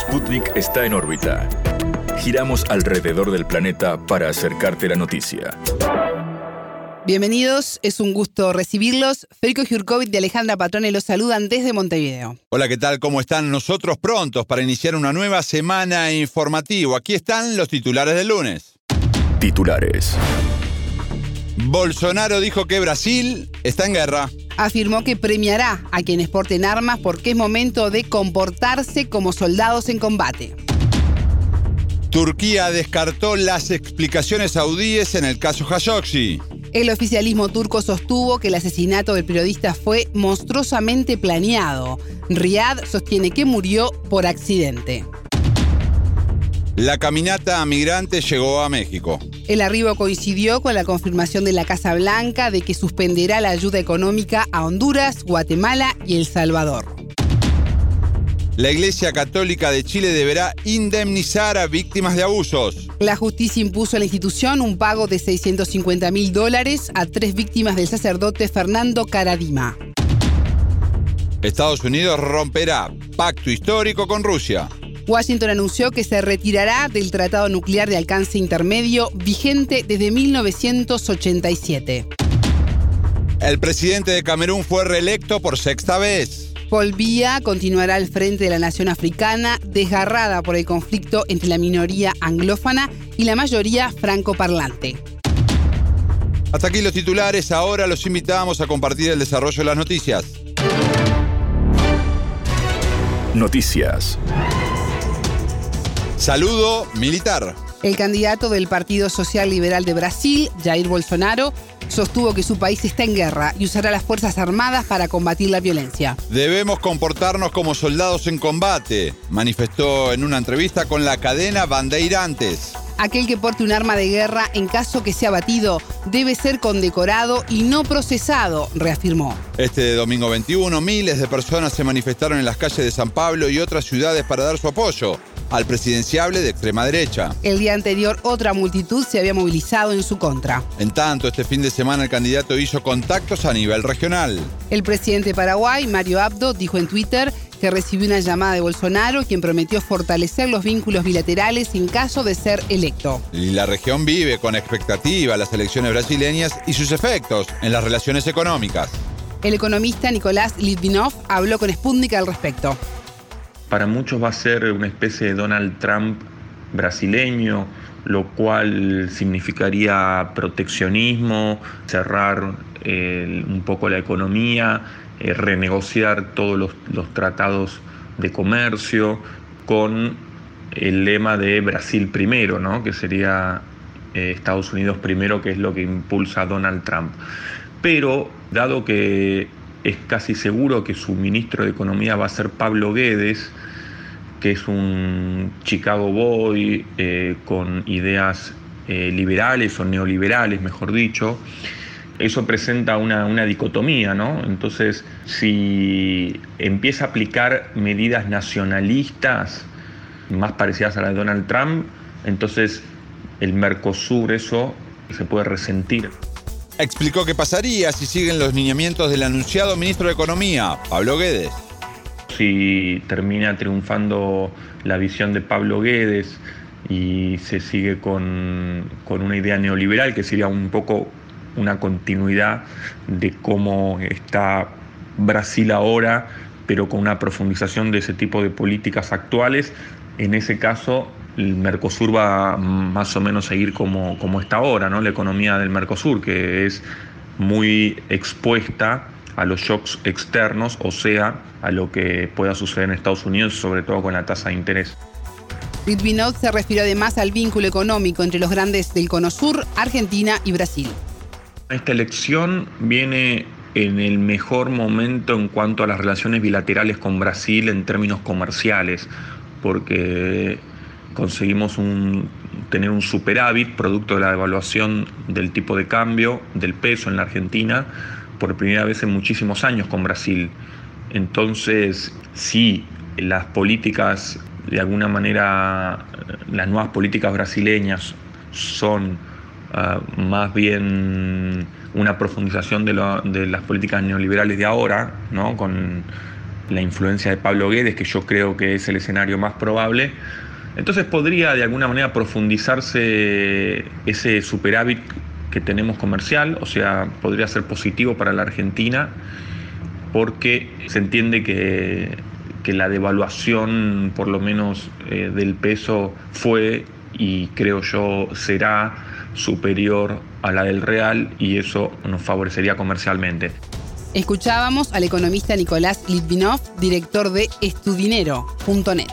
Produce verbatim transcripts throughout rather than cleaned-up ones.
Sputnik está en órbita. Giramos alrededor del planeta para acercarte la noticia. Bienvenidos, es un gusto recibirlos. Federico Jurkovic y Alejandra Patrone los saludan desde Montevideo. Hola, ¿qué tal? ¿Cómo están? Nosotros prontos para iniciar una nueva semana informativa. Aquí están los titulares del lunes. Titulares. Bolsonaro dijo que Brasil está en guerra. Afirmó que premiará a quienes porten armas porque es momento de comportarse como soldados en combate. Turquía descartó las explicaciones saudíes en el caso Khashoggi. El oficialismo turco sostuvo que el asesinato del periodista fue monstruosamente planeado. Riad sostiene que murió por accidente. La caminata a migrantes llegó a México. El arribo coincidió con la confirmación de la Casa Blanca de que suspenderá la ayuda económica a Honduras, Guatemala y El Salvador. La Iglesia Católica de Chile deberá indemnizar a víctimas de abusos. La justicia impuso a la institución un pago de seiscientos cincuenta mil dólares a tres víctimas del sacerdote Fernando Karadima. Estados Unidos romperá pacto histórico con Rusia. Washington anunció que se retirará del tratado nuclear de alcance intermedio vigente desde mil novecientos ochenta y siete. El presidente de Camerún fue reelecto por sexta vez. Paul Biya continuará al frente de la nación africana, desgarrada por el conflicto entre la minoría anglófona y la mayoría francoparlante. Hasta aquí los titulares. Ahora los invitamos a compartir el desarrollo de las noticias. Noticias. Saludo militar. El candidato del Partido Social Liberal de Brasil, Jair Bolsonaro, sostuvo que su país está en guerra y usará las Fuerzas Armadas para combatir la violencia. Debemos comportarnos como soldados en combate, manifestó en una entrevista con la cadena Bandeirantes. Aquel que porte un arma de guerra en caso que sea abatido debe ser condecorado y no procesado, reafirmó. Este domingo veintiuno, miles de personas se manifestaron en las calles de San Pablo y otras ciudades para dar su apoyo al presidenciable de extrema derecha. El día anterior, otra multitud se había movilizado en su contra. En tanto, este fin de semana el candidato hizo contactos a nivel regional. El presidente de Paraguay, Mario Abdo, dijo en Twitter que recibió una llamada de Bolsonaro, quien prometió fortalecer los vínculos bilaterales en caso de ser electo. Y la región vive con expectativa las elecciones brasileñas y sus efectos en las relaciones económicas. El economista Nicolás Litvinov habló con Sputnik al respecto. Para muchos va a ser una especie de Donald Trump brasileño, lo cual significaría proteccionismo, cerrar eh, un poco la economía, eh, renegociar todos los, los tratados de comercio con el lema de Brasil primero, ¿no? Que sería eh, Estados Unidos primero, que es lo que impulsa a Donald Trump. Pero, dado que es casi seguro que su ministro de Economía va a ser Pablo Guedes, que es un Chicago Boy eh, con ideas eh, liberales o neoliberales, mejor dicho. Eso presenta una, una dicotomía, ¿no? Entonces, si empieza a aplicar medidas nacionalistas más parecidas a las de Donald Trump, entonces el Mercosur, eso se puede resentir. Explicó qué pasaría si siguen los lineamientos del anunciado ministro de Economía, Pablo Guedes. Si termina triunfando la visión de Pablo Guedes y se sigue con, con una idea neoliberal, que sería un poco una continuidad de cómo está Brasil ahora, pero con una profundización de ese tipo de políticas actuales, en ese caso el Mercosur va más o menos a seguir como, como está ahora, ¿no? La economía del Mercosur, que es muy expuesta a los shocks externos, o sea, a lo que pueda suceder en Estados Unidos, sobre todo con la tasa de interés. Litvinov se refirió además al vínculo económico entre los grandes del Cono Sur, Argentina y Brasil. Esta elección viene en el mejor momento en cuanto a las relaciones bilaterales con Brasil en términos comerciales, porque conseguimos un, tener un superávit producto de la devaluación del tipo de cambio del peso en la Argentina por primera vez en muchísimos años con Brasil. Entonces, si las políticas, de alguna manera, las nuevas políticas brasileñas son uh, más bien una profundización de, lo, de las políticas neoliberales de ahora, ¿no? Con la influencia de Pablo Guedes, que yo creo que es el escenario más probable. Entonces podría de alguna manera profundizarse ese superávit que tenemos comercial, o sea, podría ser positivo para la Argentina, porque se entiende que, que la devaluación, por lo menos eh, del peso, fue y creo yo será superior a la del real, y eso nos favorecería comercialmente. Escuchábamos al economista Nicolás Litvinov, director de estudinero punto net.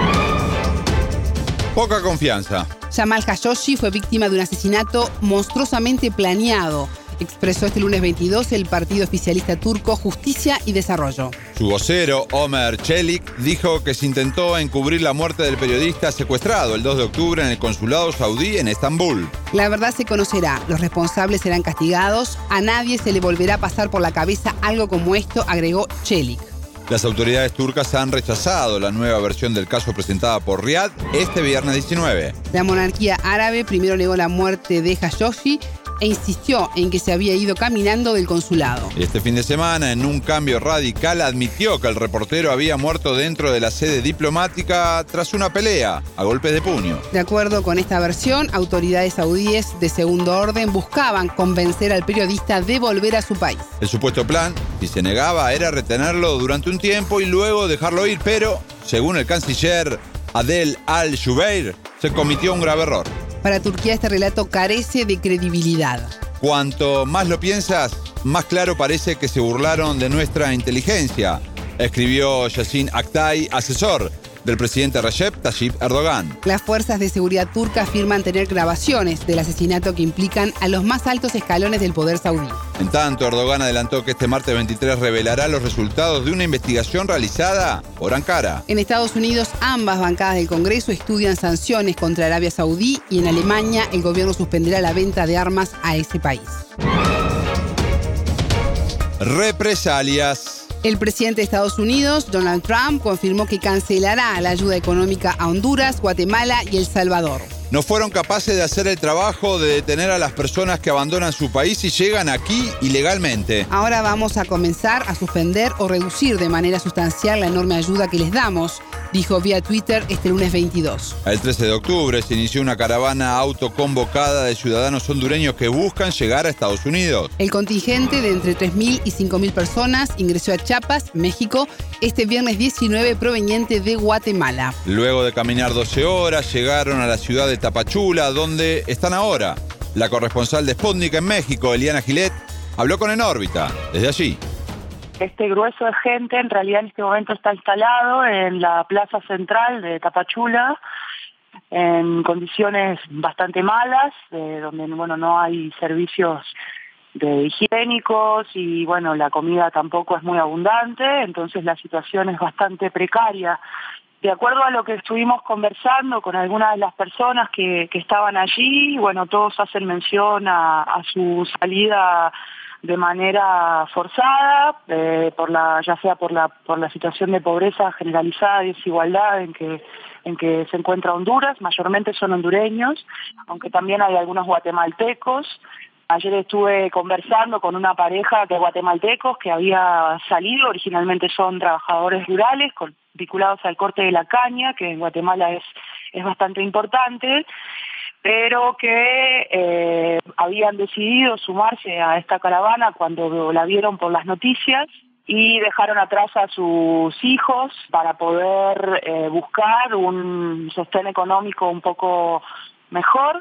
Poca confianza. Jamal Khashoggi fue víctima de un asesinato monstruosamente planeado, expresó este lunes veintidós el partido oficialista turco Justicia y Desarrollo. Su vocero, Ömer Çelik, dijo que se intentó encubrir la muerte del periodista secuestrado el dos de octubre en el consulado saudí en Estambul. La verdad se conocerá, los responsables serán castigados, a nadie se le volverá a pasar por la cabeza algo como esto, agregó Çelik. Las autoridades turcas han rechazado la nueva versión del caso presentada por Riad este viernes diecinueve. La monarquía árabe primero negó la muerte de Khashoggi e insistió en que se había ido caminando del consulado. Este fin de semana, en un cambio radical, admitió que el reportero había muerto dentro de la sede diplomática tras una pelea a golpes de puño. De acuerdo con esta versión, autoridades saudíes de segundo orden buscaban convencer al periodista de volver a su país. El supuesto plan, si se negaba, era retenerlo durante un tiempo y luego dejarlo ir, pero, según el canciller Adel Al-Jubeir, se cometió un grave error. Para Turquía este relato carece de credibilidad. Cuanto más lo piensas, más claro parece que se burlaron de nuestra inteligencia, escribió Yasin Aktay, asesor del presidente Recep Tayyip Erdogan. Las fuerzas de seguridad turcas afirman tener grabaciones del asesinato que implican a los más altos escalones del poder saudí. En tanto, Erdogan adelantó que este martes veintitrés revelará los resultados de una investigación realizada por Ankara. En Estados Unidos, ambas bancadas del Congreso estudian sanciones contra Arabia Saudí y en Alemania el gobierno suspenderá la venta de armas a ese país. Represalias. El presidente de Estados Unidos, Donald Trump, confirmó que cancelará la ayuda económica a Honduras, Guatemala y El Salvador. No fueron capaces de hacer el trabajo de detener a las personas que abandonan su país y llegan aquí ilegalmente. Ahora vamos a comenzar a suspender o reducir de manera sustancial la enorme ayuda que les damos, dijo vía Twitter este lunes veintidós. El trece de octubre se inició una caravana autoconvocada de ciudadanos hondureños que buscan llegar a Estados Unidos. El contingente de entre tres mil y cinco mil personas ingresó a Chiapas, México, este viernes diecinueve proveniente de Guatemala. Luego de caminar doce horas, llegaron a la ciudad de Tapachula, donde están ahora. La corresponsal de Sputnik en México, Eliana Gilet, habló con En órbita desde allí. Este grueso de gente en realidad en este momento está instalado en la plaza central de Tapachula en condiciones bastante malas, eh, donde bueno no hay servicios de higiénicos y bueno la comida tampoco es muy abundante, entonces la situación es bastante precaria. De acuerdo a lo que estuvimos conversando con algunas de las personas que, que estaban allí, bueno, todos hacen mención a, a su salida de manera forzada, eh, por la, ya sea por la por la situación de pobreza generalizada y desigualdad en que en que se encuentra Honduras, mayormente son hondureños, aunque también hay algunos guatemaltecos. Ayer estuve conversando con una pareja de guatemaltecos que había salido, originalmente son trabajadores rurales con, vinculados al corte de la caña, que en Guatemala es, es bastante importante, pero que eh, habían decidido sumarse a esta caravana cuando la vieron por las noticias y dejaron atrás a sus hijos para poder eh, buscar un sostén económico un poco mejor.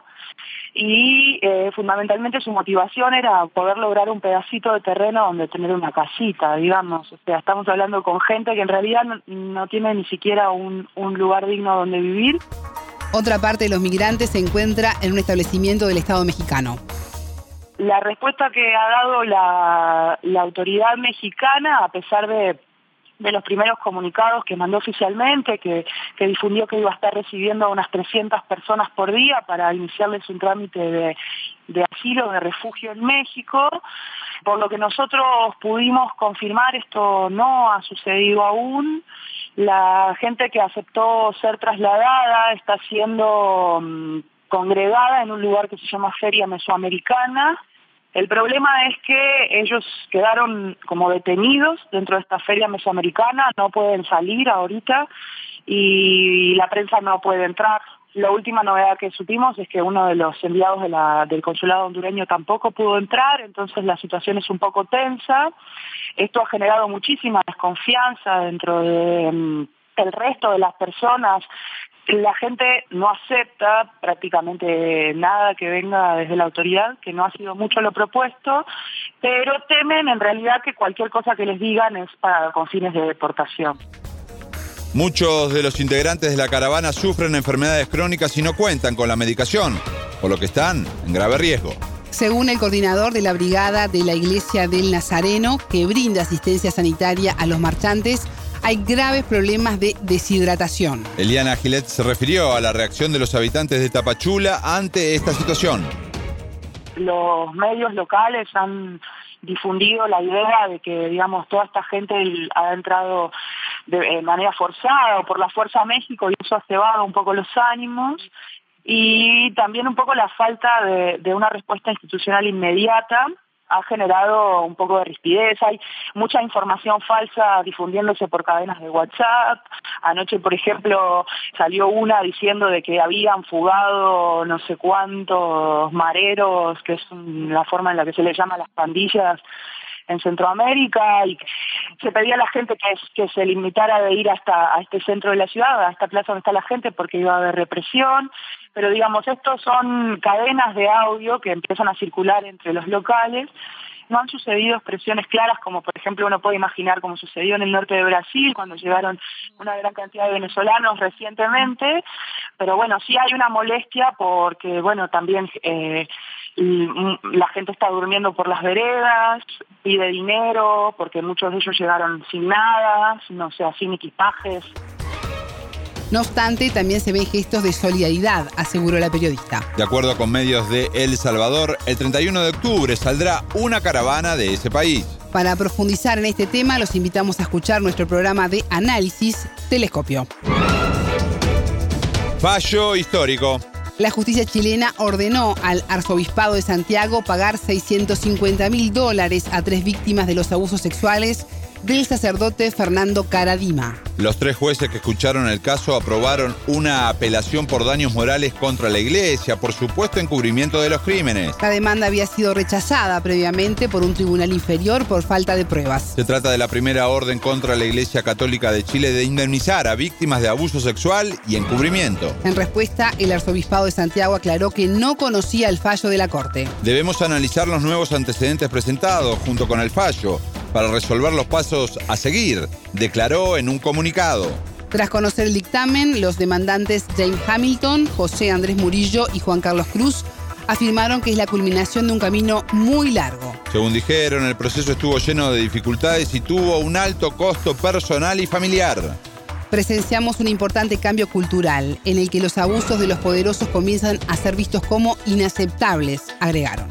Y eh, fundamentalmente su motivación era poder lograr un pedacito de terreno donde tener una casita, digamos. O sea, estamos hablando con gente que en realidad no, no tiene ni siquiera un, un lugar digno donde vivir. Otra parte de los migrantes se encuentra en un establecimiento del Estado mexicano. La respuesta que ha dado la, la autoridad mexicana, a pesar de de los primeros comunicados que mandó oficialmente, que, que difundió que iba a estar recibiendo a unas trescientas personas por día para iniciarles un trámite de, de asilo, de refugio en México. Por lo que nosotros pudimos confirmar, esto no ha sucedido aún. La gente que aceptó ser trasladada está siendo um, congregada en un lugar que se llama Feria Mesoamericana, El problema es que ellos quedaron como detenidos dentro de esta feria mesoamericana, no pueden salir ahorita y la prensa no puede entrar. La última novedad que supimos es que uno de los enviados de la, del consulado hondureño tampoco pudo entrar, entonces la situación es un poco tensa. Esto ha generado muchísima desconfianza dentro de um, el resto de las personas. La gente no acepta prácticamente nada que venga desde la autoridad, que no ha sido mucho lo propuesto, pero temen en realidad que cualquier cosa que les digan es para con fines de deportación. Muchos de los integrantes de la caravana sufren enfermedades crónicas y no cuentan con la medicación, por lo que están en grave riesgo. Según el coordinador de la brigada de la Iglesia del Nazareno, que brinda asistencia sanitaria a los marchantes, hay graves problemas de deshidratación. Eliana Gilet se refirió a la reacción de los habitantes de Tapachula ante esta situación. Los medios locales han difundido la idea de que, digamos, toda esta gente ha entrado de manera forzada o por la fuerza a México y eso ha cebado un poco los ánimos y también un poco la falta de, de una respuesta institucional inmediata ha generado un poco de rispidez. Hay mucha información falsa difundiéndose por cadenas de WhatsApp. Anoche, por ejemplo, salió una diciendo de que habían fugado no sé cuántos mareros, que es la forma en la que se les llama a las pandillas en Centroamérica, y se pedía a la gente que, que se limitara de ir hasta a este centro de la ciudad, a esta plaza donde está la gente, porque iba a haber represión. Pero digamos, estos son cadenas de audio que empiezan a circular entre los locales. No han sucedido expresiones claras, como por ejemplo uno puede imaginar como sucedió en el norte de Brasil, cuando llegaron una gran cantidad de venezolanos recientemente, pero bueno, sí hay una molestia porque, bueno, también eh, la gente está durmiendo por las veredas, pide dinero, porque muchos de ellos llegaron sin nada, no sé, sin equipajes. No obstante, también se ven gestos de solidaridad, aseguró la periodista. De acuerdo con medios de El Salvador, el treinta y uno de octubre saldrá una caravana de ese país. Para profundizar en este tema, los invitamos a escuchar nuestro programa de análisis Telescopio. Fallo histórico. La justicia chilena ordenó al arzobispado de Santiago pagar seiscientos cincuenta mil dólares a tres víctimas de los abusos sexuales del sacerdote Fernando Caradima. Los tres jueces que escucharon el caso aprobaron una apelación por daños morales contra la Iglesia por supuesto encubrimiento de los crímenes. La demanda había sido rechazada previamente por un tribunal inferior por falta de pruebas. Se trata de la primera orden contra la Iglesia Católica de Chile de indemnizar a víctimas de abuso sexual y encubrimiento. En respuesta, el arzobispado de Santiago aclaró que no conocía el fallo de la Corte. Debemos analizar los nuevos antecedentes presentados junto con el fallo para resolver los pasos a seguir, declaró en un comunicado. Tras conocer el dictamen, los demandantes James Hamilton, José Andrés Murillo y Juan Carlos Cruz afirmaron que es la culminación de un camino muy largo. Según dijeron, el proceso estuvo lleno de dificultades y tuvo un alto costo personal y familiar. Presenciamos un importante cambio cultural en el que los abusos de los poderosos comienzan a ser vistos como inaceptables, agregaron.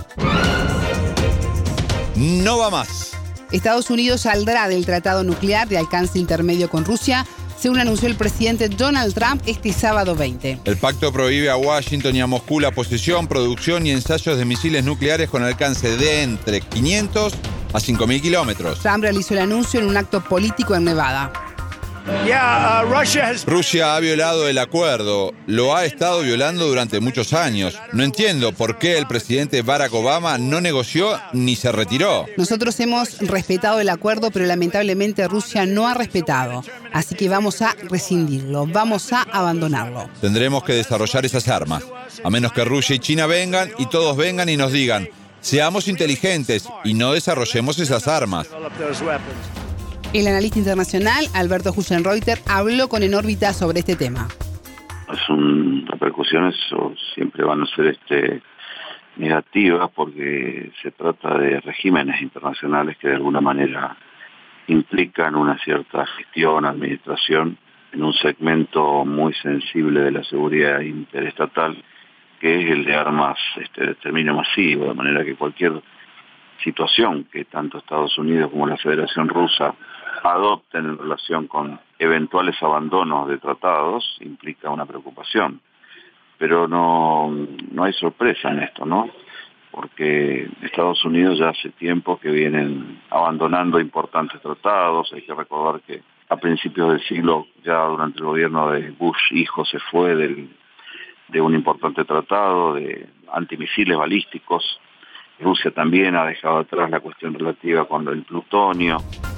No va más. Estados Unidos saldrá del tratado nuclear de alcance intermedio con Rusia, según anunció el presidente Donald Trump este sábado veinte. El pacto prohíbe a Washington y a Moscú la posesión, producción y ensayos de misiles nucleares con alcance de entre quinientos a cinco mil kilómetros. Trump realizó el anuncio en un acto político en Nevada. Yeah, uh, Russia, has... Rusia ha violado el acuerdo, lo ha estado violando durante muchos años. No entiendo por qué el presidente Barack Obama no negoció ni se retiró. Nosotros hemos respetado el acuerdo, pero lamentablemente Rusia no ha respetado. Así que vamos a rescindirlo, vamos a abandonarlo. Tendremos que desarrollar esas armas, a menos que Rusia y China vengan y todos vengan y nos digan, seamos inteligentes y no desarrollemos esas armas. El analista internacional Alberto Huchenreuter habló con En órbita sobre este tema. Son repercusiones o siempre van a ser este, negativas porque se trata de regímenes internacionales que de alguna manera implican una cierta gestión, administración en un segmento muy sensible de la seguridad interestatal, que es el de armas este, de exterminio masivo, de manera que cualquier situación que tanto Estados Unidos como la Federación Rusa adopten en relación con eventuales abandonos de tratados implica una preocupación. Pero no, no hay sorpresa en esto, ¿no? porque Estados Unidos ya hace tiempo que vienen abandonando importantes tratados. Hay que recordar que a principios del siglo, ya durante el gobierno de Bush hijo, se fue del, de un importante tratado de antimisiles balísticos. Rusia también ha dejado atrás la cuestión relativa con el plutonio.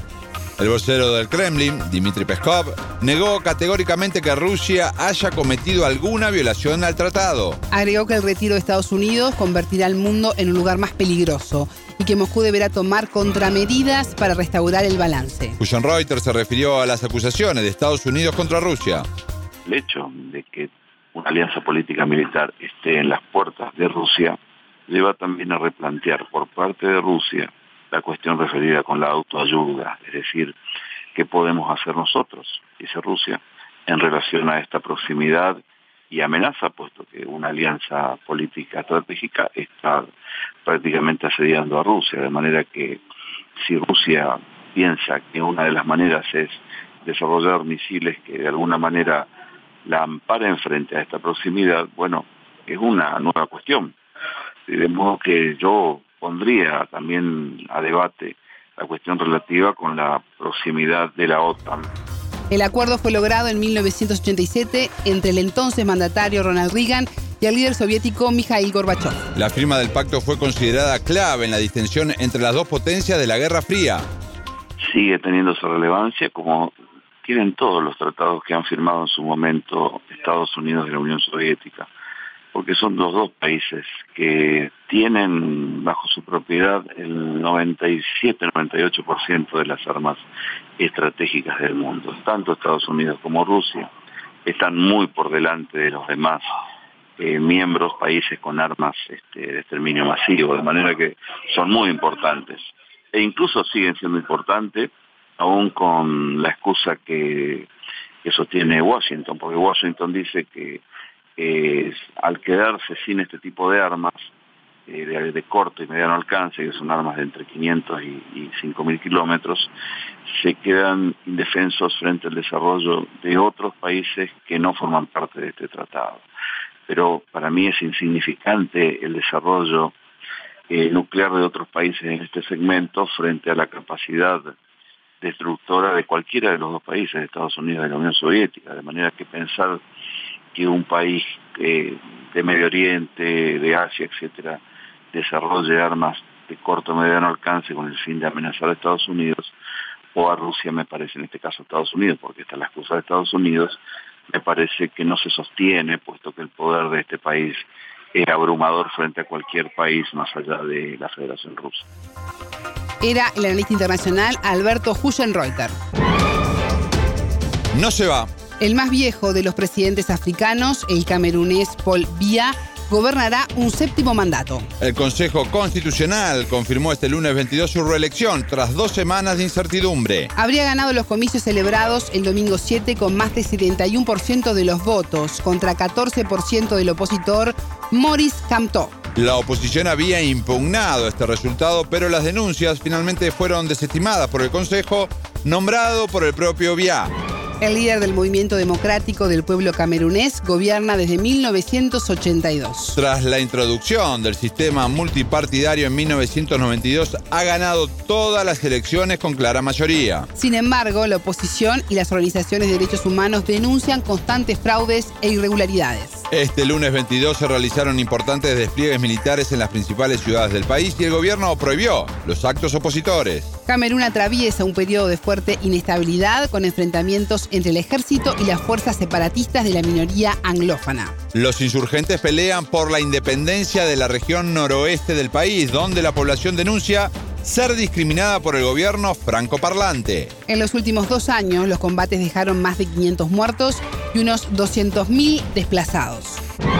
El vocero del Kremlin, Dmitry Peskov, negó categóricamente que Rusia haya cometido alguna violación al tratado. Agregó que el retiro de Estados Unidos convertirá al mundo en un lugar más peligroso y que Moscú deberá tomar contramedidas para restaurar el balance. Fusion Reuters se refirió a las acusaciones de Estados Unidos contra Rusia. El hecho de que una alianza política militar esté en las puertas de Rusia lleva también a replantear por parte de Rusia la cuestión referida con la autoayuda, es decir, ¿qué podemos hacer nosotros, dice Rusia, en relación a esta proximidad y amenaza, puesto que una alianza política estratégica está prácticamente asediando a Rusia, de manera que si Rusia piensa que una de las maneras es desarrollar misiles que de alguna manera la amparen frente a esta proximidad, bueno, es una nueva cuestión. De modo que yo pondría también a debate la cuestión relativa con la proximidad de la OTAN. El acuerdo fue logrado en mil novecientos ochenta y siete entre el entonces mandatario Ronald Reagan y el líder soviético Mikhail Gorbachev. La firma del pacto fue considerada clave en la distensión entre las dos potencias de la Guerra Fría. Sigue teniendo esa relevancia como tienen todos los tratados que han firmado en su momento Estados Unidos y la Unión Soviética, porque son los dos países que tienen bajo su propiedad el noventa y siete a noventa y ocho por ciento de las armas estratégicas del mundo. Tanto Estados Unidos como Rusia están muy por delante de los demás eh, miembros, países con armas este, de exterminio masivo, de manera que son muy importantes. E incluso siguen siendo importantes, aún con la excusa que, que sostiene Washington, porque Washington dice que Eh, al quedarse sin este tipo de armas eh, de, de corto y mediano alcance, que son armas de entre quinientos y, y cinco mil kilómetros, se quedan indefensos frente al desarrollo de otros países que no forman parte de este tratado. Pero para mí es insignificante el desarrollo eh, nuclear de otros países en este segmento frente a la capacidad destructora de cualquiera de los dos países, de Estados Unidos y la Unión Soviética, de manera que pensar que un país eh, de Medio Oriente, de Asia, etcétera, desarrolle armas de corto o mediano alcance con el fin de amenazar a Estados Unidos o a Rusia, me parece, en este caso a Estados Unidos, porque está la excusa de Estados Unidos, me parece que no se sostiene, puesto que el poder de este país es abrumador frente a cualquier país más allá de la Federación Rusa. Era el analista internacional Alberto Hugenreuter. No se va. El más viejo de los presidentes africanos, el camerunés Paul Biya, gobernará un séptimo mandato. El Consejo Constitucional confirmó este lunes veintidós su reelección tras dos semanas de incertidumbre. Habría ganado los comicios celebrados el domingo siete con más del setenta y uno por ciento de los votos, contra catorce por ciento del opositor Maurice Kamto. La oposición había impugnado este resultado, pero las denuncias finalmente fueron desestimadas por el Consejo, nombrado por el propio Biya. El líder del Movimiento Democrático del Pueblo Camerunés gobierna desde mil novecientos ochenta y dos. Tras la introducción del sistema multipartidario en mil novecientos noventa y dos, ha ganado todas las elecciones con clara mayoría. Sin embargo, la oposición y las organizaciones de derechos humanos denuncian constantes fraudes e irregularidades. Este lunes veintidós se realizaron importantes despliegues militares en las principales ciudades del país y el gobierno prohibió los actos opositores. Camerún atraviesa un periodo de fuerte inestabilidad con enfrentamientos entre el ejército y las fuerzas separatistas de la minoría anglófona. Los insurgentes pelean por la independencia de la región noroeste del país, donde la población denuncia ser discriminada por el gobierno francoparlante. En los últimos dos años, los combates dejaron más de quinientos muertos y unos doscientos mil desplazados.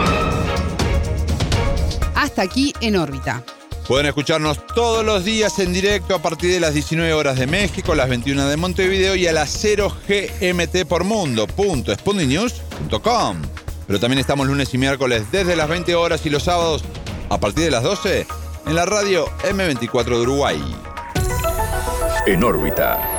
Hasta aquí En órbita. Pueden escucharnos todos los días en directo a partir de las diecinueve horas de México, las veintiuna de Montevideo y a las cero G M T por mundo punto sputnik news punto com. Pero también estamos lunes y miércoles desde las veinte horas y los sábados a partir de las doce en la radio eme veinticuatro de Uruguay. En órbita.